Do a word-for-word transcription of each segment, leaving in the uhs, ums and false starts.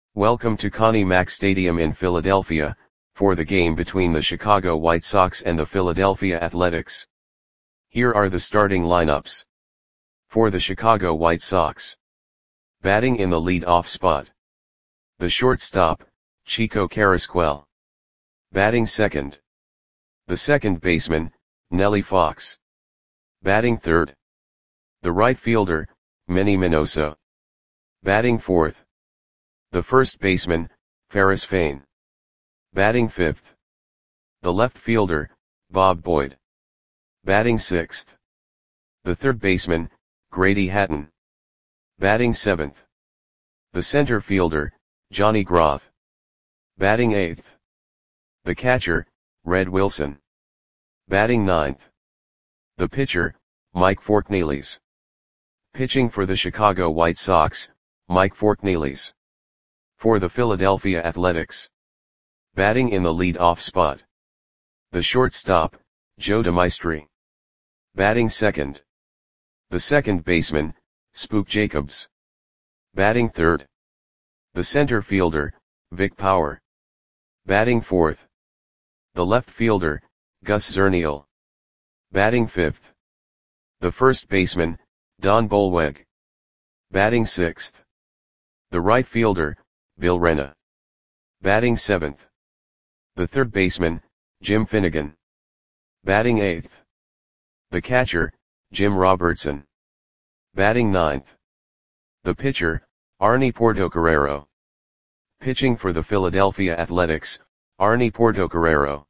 Welcome to Connie Mack Stadium in Philadelphia, for the game between the Chicago White Sox and the Philadelphia Athletics. Here are the starting lineups. For the Chicago White Sox. Batting in the lead-off spot. The shortstop, Chico Carrasquel. Batting second. The second baseman, Nellie Fox. Batting third. The right fielder, Manny Minoso. Batting fourth. The first baseman, Ferris Fain. Batting fifth. The left fielder, Bob Boyd. Batting sixth. The third baseman, Grady Hatton. Batting seventh. The center fielder, Johnny Groth. Batting eighth. The catcher, Red Wilson. Batting ninth. The pitcher, Mike Forknelis. Pitching for the Chicago White Sox, Mike Forknelis. For the Philadelphia Athletics. Batting in the lead-off spot. The shortstop, Joe DeMaestri. Batting second. The second baseman, Spook Jacobs. Batting third. The center fielder, Vic Power. Batting fourth. The left fielder, Gus Zernial. Batting fifth. The first baseman, Don Bolweg. Batting sixth. The right fielder, Bill Renna. Batting seventh. The third baseman, Jim Finnegan. Batting eighth. The catcher, Jim Robertson. Batting ninth. The pitcher, Arnie Portocarrero. Pitching for the Philadelphia Athletics, Arnie Portocarrero.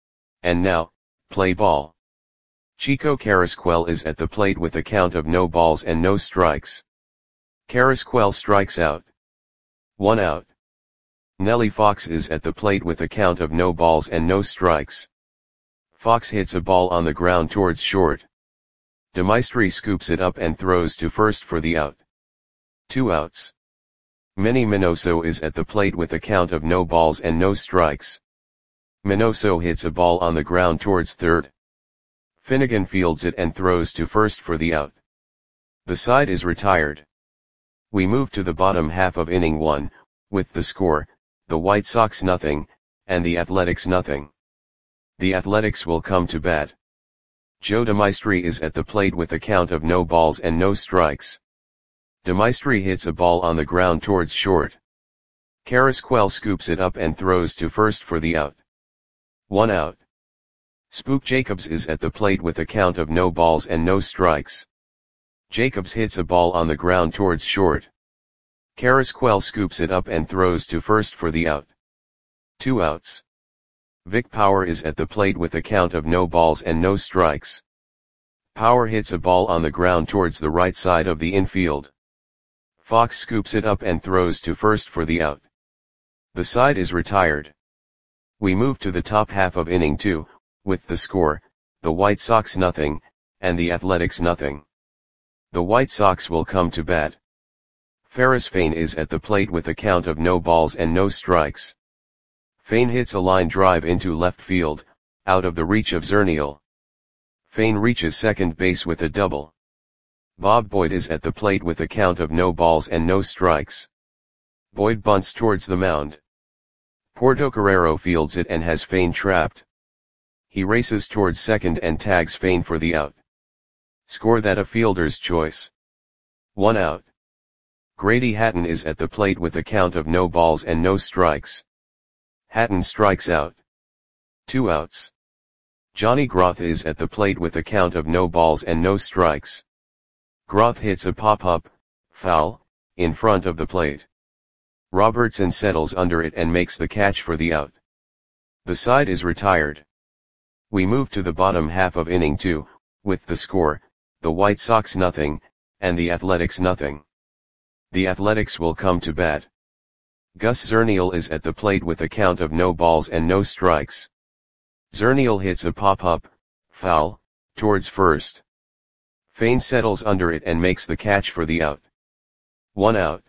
And now, play ball. Chico Carrasquel is at the plate with a count of no balls and no strikes. Carrasquel strikes out. One out. Nellie Fox is at the plate with a count of no balls and no strikes. Fox hits a ball on the ground towards short. DeMaestri scoops it up and throws to first for the out. Two outs. Manny Minoso is at the plate with a count of no balls and no strikes. Minoso hits a ball on the ground towards third. Finnegan fields it and throws to first for the out. The side is retired. We move to the bottom half of inning one, with the score, the White Sox nothing, and the Athletics nothing. The Athletics will come to bat. Joe DeMaestri is at the plate with a count of no balls and no strikes. DeMaestri hits a ball on the ground towards short. Carrasquel scoops it up and throws to first for the out. One out. Spook Jacobs is at the plate with a count of no balls and no strikes. Jacobs hits a ball on the ground towards short. Carrasquel scoops it up and throws to first for the out. Two outs. Vic Power is at the plate with a count of no balls and no strikes. Power hits a ball on the ground towards the right side of the infield. Fox scoops it up and throws to first for the out. The side is retired. We move to the top half of inning two, with the score, the White Sox nothing, and the Athletics nothing. The White Sox will come to bat. Ferris Fain is at the plate with a count of no balls and no strikes. Fain hits a line drive into left field, out of the reach of Zernial. Fain reaches second base with a double. Bob Boyd is at the plate with a count of no balls and no strikes. Boyd bunts towards the mound. Portocarrero fields it and has Fain trapped. He races towards second and tags Fain for the out. Score that a fielder's choice. One out. Grady Hatton is at the plate with a count of no balls and no strikes. Hatton strikes out. Two outs. Johnny Groth is at the plate with a count of no balls and no strikes. Groth hits a pop-up, foul, in front of the plate. Robertson settles under it and makes the catch for the out. The side is retired. We move to the bottom half of inning two, with the score, the White Sox nothing, and the Athletics nothing. The Athletics will come to bat. Gus Zernial is at the plate with a count of no balls and no strikes. Zernial hits a pop-up, foul, towards first. Fain settles under it and makes the catch for the out. One out.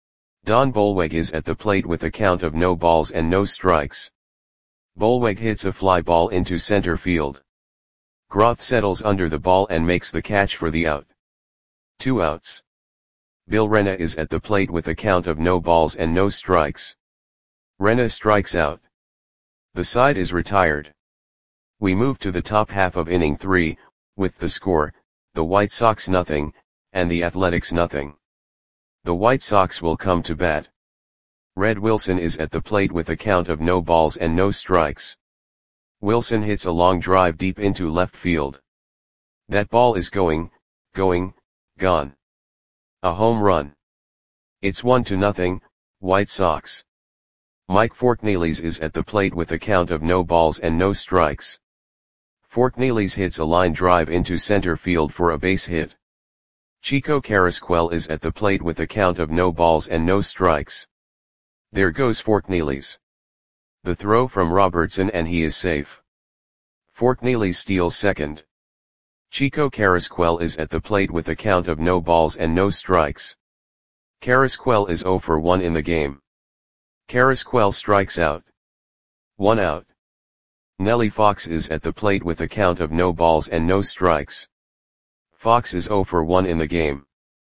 Don Bolweg is at the plate with a count of no balls and no strikes. Bolweg hits a fly ball into center field. Groth settles under the ball and makes the catch for the out. Two outs. Bill Renna is at the plate with a count of no balls and no strikes. Renna strikes out. The side is retired. We move to the top half of inning three, with the score, the White Sox nothing, and the Athletics nothing. The White Sox will come to bat. Red Wilson is at the plate with a count of no balls and no strikes. Wilson hits a long drive deep into left field. That ball is going, going, gone. A home run. It's one to nothing, White Sox. Mike Forkneelys is at the plate with a count of no balls and no strikes. Forkneelys hits a line drive into center field for a base hit. Chico Carrasquel is at the plate with a count of no balls and no strikes. There goes Forkneelys. The throw from Robertson and he is safe. Forkneelys steals second. Chico Carrasquel is at the plate with a count of no balls and no strikes. Carrasquel is zero for one in the game. Carrasquel strikes out. One out. Nellie Fox is at the plate with a count of no balls and no strikes. Fox is zero for one in the game.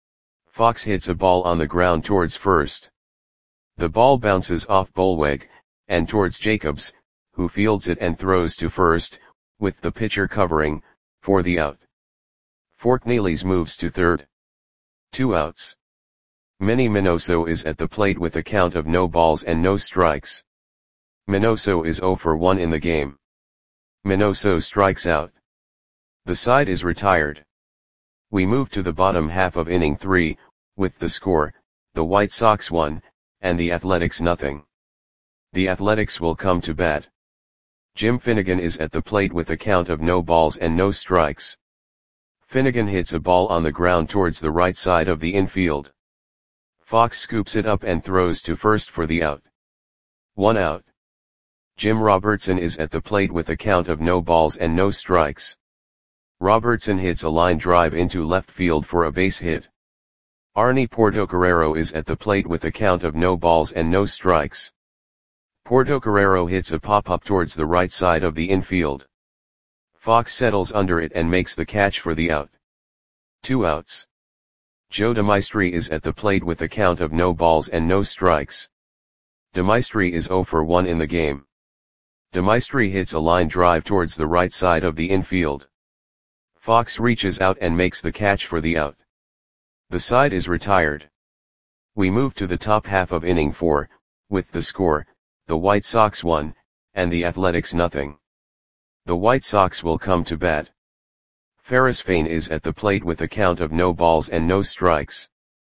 Fox hits a ball on the ground towards first. The ball bounces off Bollweg, and towards Jacobs, who fields it and throws to first, with the pitcher covering, for the out. Forkneelys moves to third. Two outs. Manny Minoso is at the plate with a count of no balls and no strikes. Minoso is zero for one in the game. Minoso strikes out. The side is retired. We move to the bottom half of inning three, with the score, the White Sox one, and the Athletics nothing. The Athletics will come to bat. Jim Finnegan is at the plate with a count of no balls and no strikes. Finnegan hits a ball on the ground towards the right side of the infield. Fox scoops it up and throws to first for the out. One out. Jim Robertson is at the plate with a count of no balls and no strikes. Robertson hits a line drive into left field for a base hit. Arnie Portocarrero is at the plate with a count of no balls and no strikes. Portocarrero hits a pop-up towards the right side of the infield. Fox settles under it and makes the catch for the out. Two outs. Joe DeMaestri is at the plate with a count of no balls and no strikes. DeMaestri is zero for one in the game. DeMaestri hits a line drive towards the right side of the infield. Fox reaches out and makes the catch for the out. The side is retired. We move to the top half of inning four, with the score, the White Sox one, and the Athletics nothing. The White Sox will come to bat. Ferris Fain is at the plate with a count of no balls and no strikes.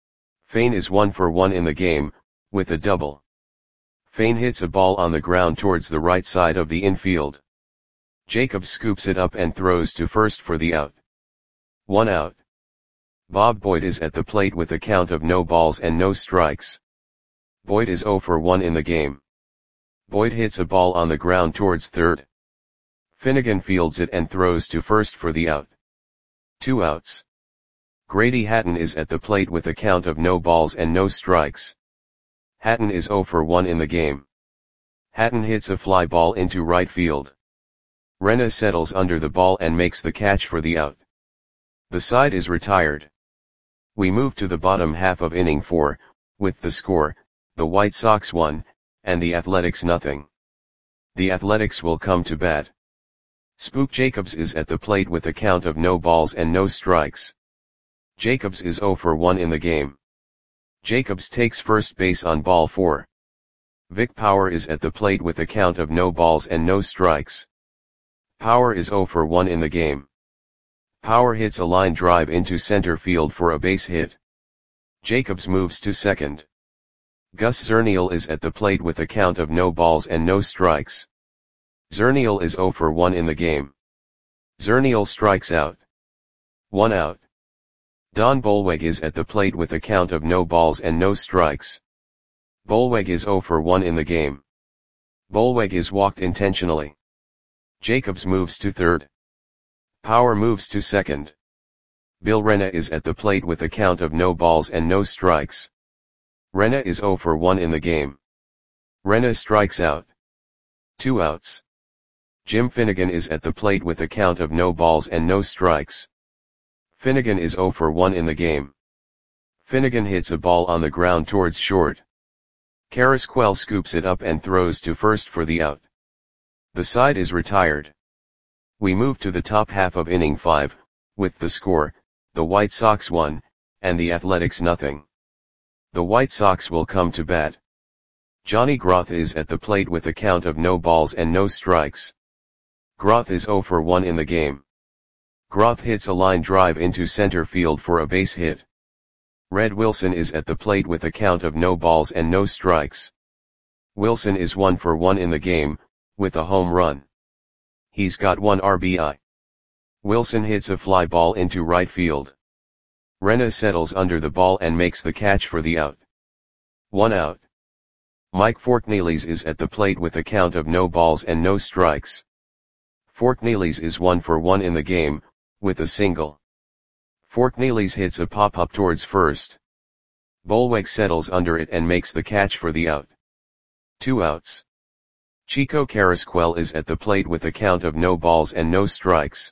Fain is one for one in the game, with a double. Fain hits a ball on the ground towards the right side of the infield. Jacobs scoops it up and throws to first for the out. One out. Bob Boyd is at the plate with a count of no balls and no strikes. Boyd is zero for one in the game. Boyd hits a ball on the ground towards third. Finnegan fields it and throws to first for the out. Two outs. Grady Hatton is at the plate with a count of no balls and no strikes. Hatton is zero for one in the game. Hatton hits a fly ball into right field. Renna settles under the ball and makes the catch for the out. The side is retired. We move to the bottom half of inning four, with the score, the White Sox one, and the Athletics nothing. The Athletics will come to bat. Spook Jacobs is at the plate with a count of no balls and no strikes. Jacobs is zero for one in the game. Jacobs takes first base on ball four. Vic Power is at the plate with a count of no balls and no strikes. Power is zero for one in the game. Power hits a line drive into center field for a base hit. Jacobs moves to second. Gus Zernial is at the plate with a count of no balls and no strikes. Zernial is zero for one in the game. Zernial strikes out. One out. Don Bollweg is at the plate with a count of no balls and no strikes. Bollweg is zero for one in the game. Bollweg is walked intentionally. Jacobs moves to third. Power moves to second. Bill Renna is at the plate with a count of no balls and no strikes. Renna is zero for one in the game. Renna strikes out. Two outs. Jim Finnegan is at the plate with a count of no balls and no strikes. Finnegan is zero for one in the game. Finnegan hits a ball on the ground towards short. Carrasquel scoops it up and throws to first for the out. The side is retired. We move to the top half of inning five, with the score, the White Sox one, and the Athletics nothing. The White Sox will come to bat. Johnny Groth is at the plate with a count of no balls and no strikes. Groth is oh for one in the game. Groth hits a line drive into center field for a base hit. Red Wilson is at the plate with a count of no balls and no strikes. Wilson is one for one in the game, with a home run. He's got one R B I. Wilson hits a fly ball into right field. Rena settles under the ball and makes the catch for the out. One out. Mike Forknelis is at the plate with a count of no balls and no strikes. Forknelis is one for one in the game, with a single. Forknelis hits a pop-up towards first. Bolweg settles under it and makes the catch for the out. Two outs. Chico Carrasquel is at the plate with a count of no balls and no strikes.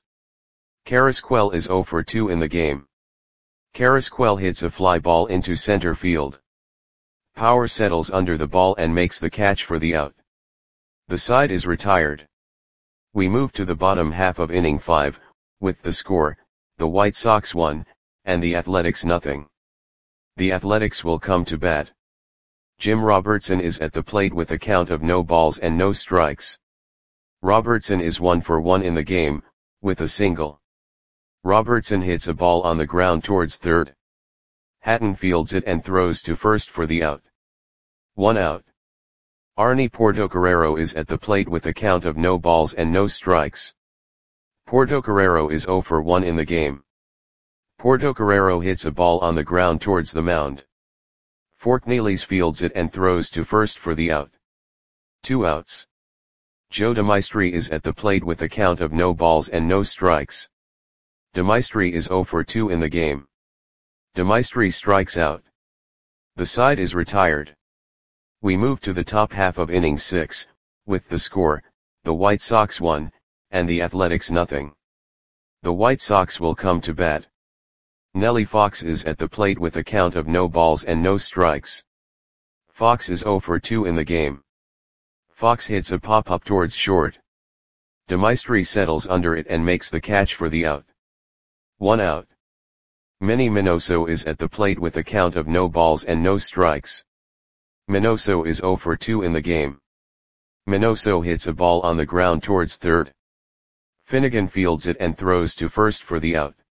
Carrasquel is oh for two in the game. Carrasquel hits a fly ball into center field. Power settles under the ball and makes the catch for the out. The side is retired. We move to the bottom half of inning five, with the score, the White Sox one, and the Athletics nothing. The Athletics will come to bat. Jim Robertson is at the plate with a count of no balls and no strikes. Robertson is one for one in the game, with a single. Robertson hits a ball on the ground towards third. Hatton fields it and throws to first for the out. One out. Arnie Portocarrero is at the plate with a count of no balls and no strikes. Portocarrero is oh for one in the game. Portocarrero hits a ball on the ground towards the mound. Forknelis fields it and throws to first for the out. Two outs. Joe DeMaestri is at the plate with a count of no balls and no strikes. DeMaestri is oh for two in the game. DeMaestri strikes out. The side is retired. We move to the top half of inning six, with the score, the White Sox one, and the Athletics nothing. The White Sox will come to bat. Nellie Fox is at the plate with a count of no balls and no strikes. Fox is oh for two in the game. Fox hits a pop-up towards short. DeMaestri settles under it and makes the catch for the out. One out. Manny Minoso is at the plate with a count of no balls and no strikes. Minoso is oh for two in the game. Minoso hits a ball on the ground towards third. Finnegan fields it and throws to first for the out.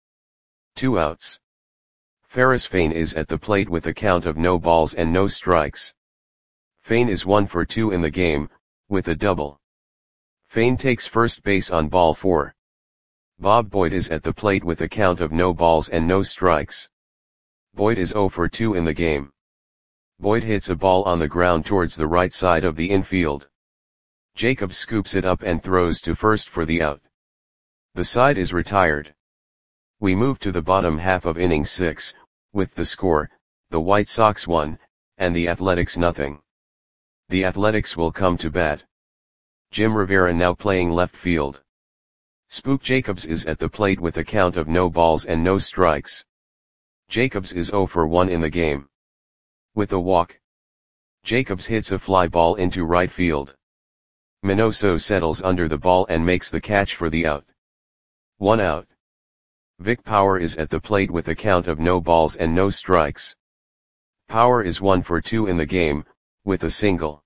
Two outs. Ferris Fain is at the plate with a count of no balls and no strikes. Fain is one for two in the game, with a double. Fain takes first base on ball four. Bob Boyd is at the plate with a count of no balls and no strikes. Boyd is oh for two in the game. Boyd hits a ball on the ground towards the right side of the infield. Jacobs scoops it up and throws to first for the out. The side is retired. We move to the bottom half of inning six, with the score, the White Sox one, and the Athletics nothing. The Athletics will come to bat. Jim Rivera now playing left field. Spook Jacobs is at the plate with a count of no balls and no strikes. Jacobs is oh for one in the game. With a walk. Jacobs hits a fly ball into right field. Minoso settles under the ball and makes the catch for the out. One out. Vic Power is at the plate with a count of no balls and no strikes. Power is one for two in the game, with a single.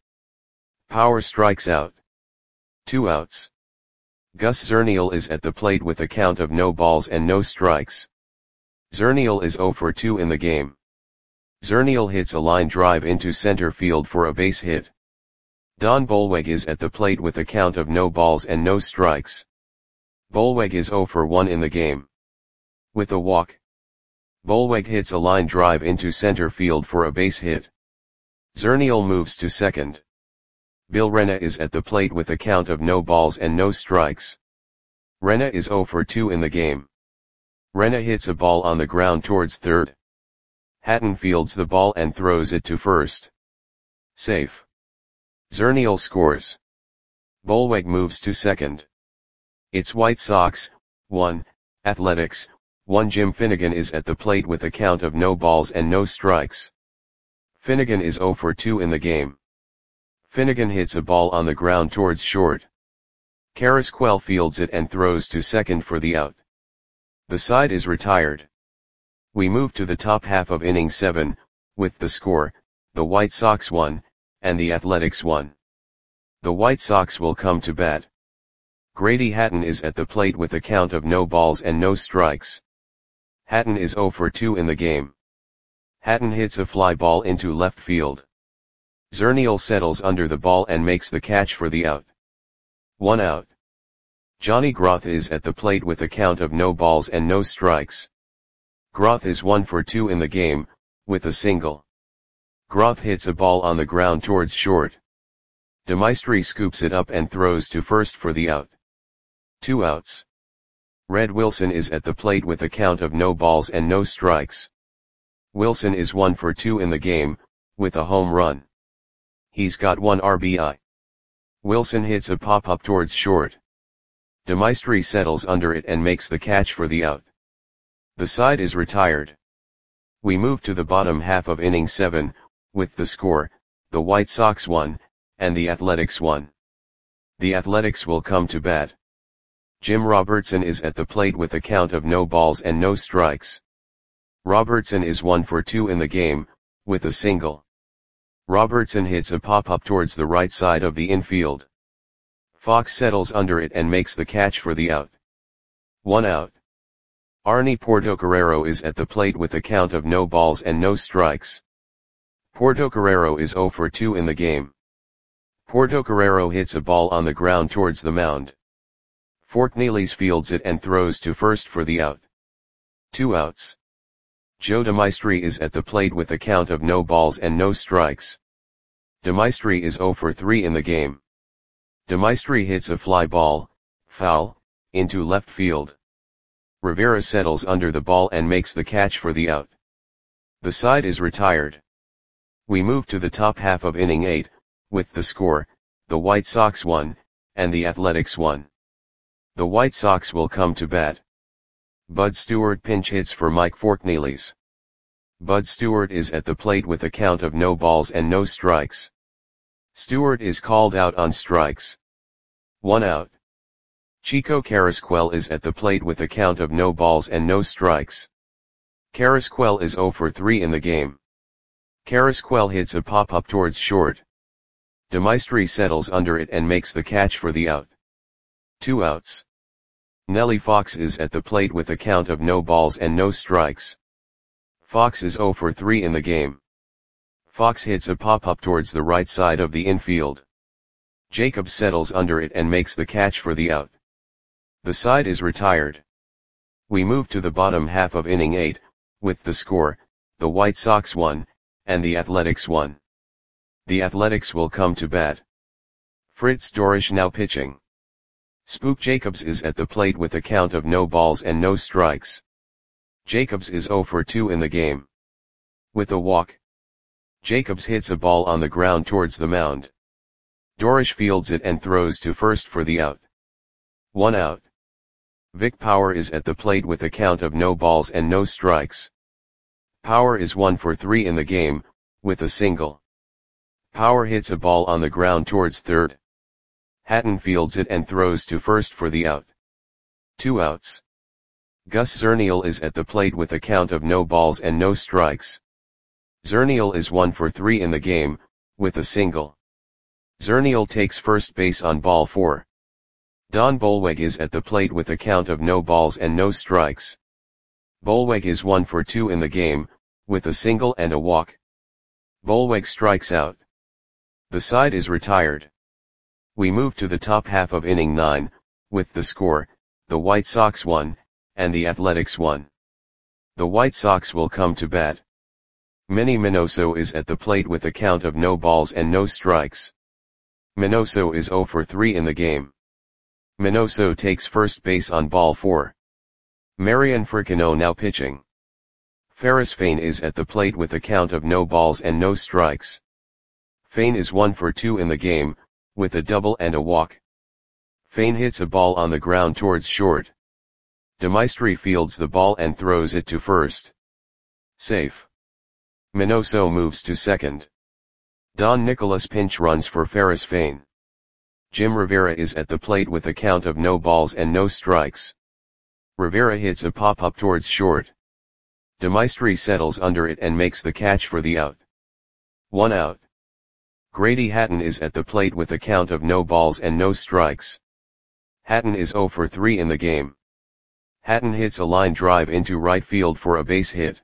Power strikes out. Two outs. Gus Zernial is at the plate with a count of no balls and no strikes. Zernial is oh for two in the game. Zernial hits a line drive into center field for a base hit. Don Bolweg is at the plate with a count of no balls and no strikes. Bolweg is oh for one in the game. With a walk. Bolweg hits a line drive into center field for a base hit. Zernial moves to second. Bill Rena is at the plate with a count of no balls and no strikes. Rena is oh for two in the game. Rena hits a ball on the ground towards third. Hatton fields the ball and throws it to first. Safe. Zernial scores. Bolweg moves to second. It's White Sox, one, Athletics, one Jim Finnegan is at the plate with a count of no balls and no strikes. Finnegan is zero for two in the game. Finnegan hits a ball on the ground towards short. Carrasquel fields it and throws to second for the out. The side is retired. We move to the top half of inning seven, with the score, the White Sox one, and the Athletics one. The White Sox will come to bat. Grady Hatton is at the plate with a count of no balls and no strikes. Hatton is zero for two in the game. Hatton hits a fly ball into left field. Zernial settles under the ball and makes the catch for the out. One out. Johnny Groth is at the plate with a count of no balls and no strikes. Groth is one for two in the game, with a single. Groth hits a ball on the ground towards short. DeMaestri scoops it up and throws to first for the out. Two outs. Red Wilson is at the plate with a count of no balls and no strikes. Wilson is one for two in the game, with a home run. He's got one R B I. Wilson hits a pop-up towards short. DeMaestri settles under it and makes the catch for the out. The side is retired. We move to the bottom half of inning seven, with the score, the White Sox one, and the Athletics one. The Athletics will come to bat. Jim Robertson is at the plate with a count of no balls and no strikes. Robertson is one for two in the game, with a single. Robertson hits a pop-up towards the right side of the infield. Fox settles under it and makes the catch for the out. One out. Arnie Portocarrero is at the plate with a count of no balls and no strikes. Portocarrero is zero for two in the game. Portocarrero hits a ball on the ground towards the mound. Forknelis fields it and throws to first for the out. Two outs. Joe DeMaestri is at the plate with a count of no balls and no strikes. DeMaestri is zero for three in the game. DeMaestri hits a fly ball, foul, into left field. Rivera settles under the ball and makes the catch for the out. The side is retired. We move to the top half of inning eight, with the score, the White Sox one, and the Athletics one. The White Sox will come to bat. Bud Stewart pinch hits for Mike Forknelis. Bud Stewart is at the plate with a count of no balls and no strikes. Stewart is called out on strikes. One out. Chico Carrasquel is at the plate with a count of no balls and no strikes. Carrasquel is zero for three in the game. Carrasquel hits a pop-up towards short. DeMaestri settles under it and makes the catch for the out. Two outs. Nellie Fox is at the plate with a count of no balls and no strikes. Fox is zero for three in the game. Fox hits a pop-up towards the right side of the infield. Jacobs settles under it and makes the catch for the out. The side is retired. We move to the bottom half of inning eight, with the score, the White Sox one, and the Athletics one. The Athletics will come to bat. Fritz Dorisch now pitching. Spook Jacobs is at the plate with a count of no balls and no strikes. Jacobs is zero for two in the game. With a walk. Jacobs hits a ball on the ground towards the mound. Dorisch fields it and throws to first for the out. One out. Vic Power is at the plate with a count of no balls and no strikes. Power is one for three in the game, with a single. Power hits a ball on the ground towards third. Hatton fields it and throws to first for the out. Two outs. Gus Zernial is at the plate with a count of no balls and no strikes. Zernial is one for three in the game, with a single. Zernial takes first base on ball four. Don Bolweg is at the plate with a count of no balls and no strikes. Bolweg is one for two in the game, with a single and a walk. Bolweg strikes out. The side is retired. We move to the top half of inning nine, with the score, the White Sox one, and the Athletics one. The White Sox will come to bat. Manny Minoso is at the plate with a count of no balls and no strikes. Minoso is zero for three in the game. Minoso takes first base on ball four. Marian Fricino now pitching. Ferris Fain is at the plate with a count of no balls and no strikes. Fain is one for two in the game, with a double and a walk. Fain hits a ball on the ground towards short. DeMaestri fields the ball and throws it to first. Safe. Minoso moves to second. Don Nicolas pinch runs for Ferris Fain. Jim Rivera is at the plate with a count of no balls and no strikes. Rivera hits a pop-up towards short. DeMaestri settles under it and makes the catch for the out. One out. Grady Hatton is at the plate with a count of no balls and no strikes. Hatton is zero for three in the game. Hatton hits a line drive into right field for a base hit.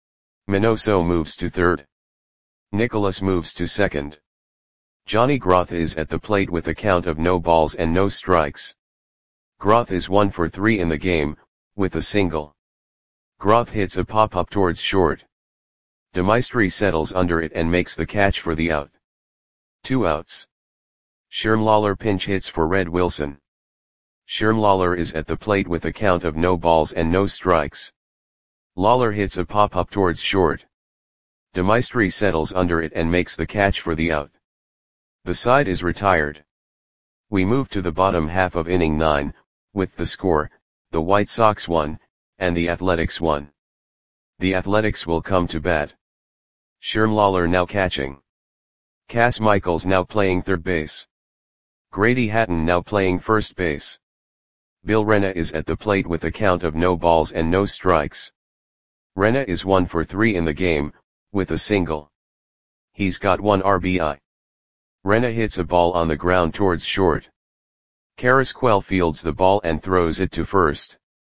Minoso moves to third. Nicolas moves to second. Johnny Groth is at the plate with a count of no balls and no strikes. Groth is one for three in the game, with a single. Groth hits a pop-up towards short. DeMaestri settles under it and makes the catch for the out. Two outs. Shermlawler pinch hits for Red Wilson. Shermlawler is at the plate with a count of no balls and no strikes. Lawler hits a pop-up towards short. DeMaestri settles under it and makes the catch for the out. The side is retired. We move to the bottom half of inning nine, with the score, the White Sox won, and the Athletics won. The Athletics will come to bat. Shermlawler now catching. Cass Michaels now playing third base. Grady Hatton now playing first base. Bill Rena is at the plate with a count of no balls and no strikes. Rena is one for three in the game, with a single. He's got one R B I. Rena hits a ball on the ground towards short. Carrasquel fields the ball and throws it to first.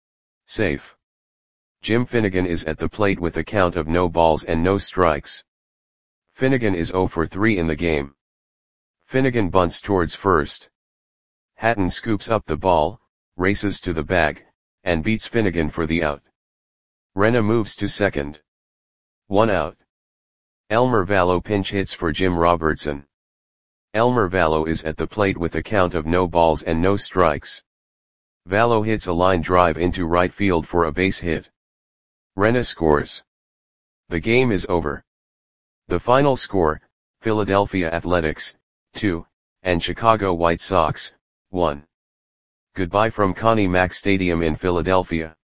Safe. Jim Finnegan is at the plate with a count of no balls and no strikes. Finnegan is zero for three in the game. Finnegan bunts towards first. Hatton scoops up the ball, races to the bag, and beats Finnegan for the out. Rena moves to second. One out. Elmer Vallo pinch hits for Jim Robertson. Elmer Vallo is at the plate with a count of no balls and no strikes. Vallo hits a line drive into right field for a base hit. Rena scores. The game is over. The final score, Philadelphia Athletics, two, and Chicago White Sox, one. Goodbye from Connie Mack Stadium in Philadelphia.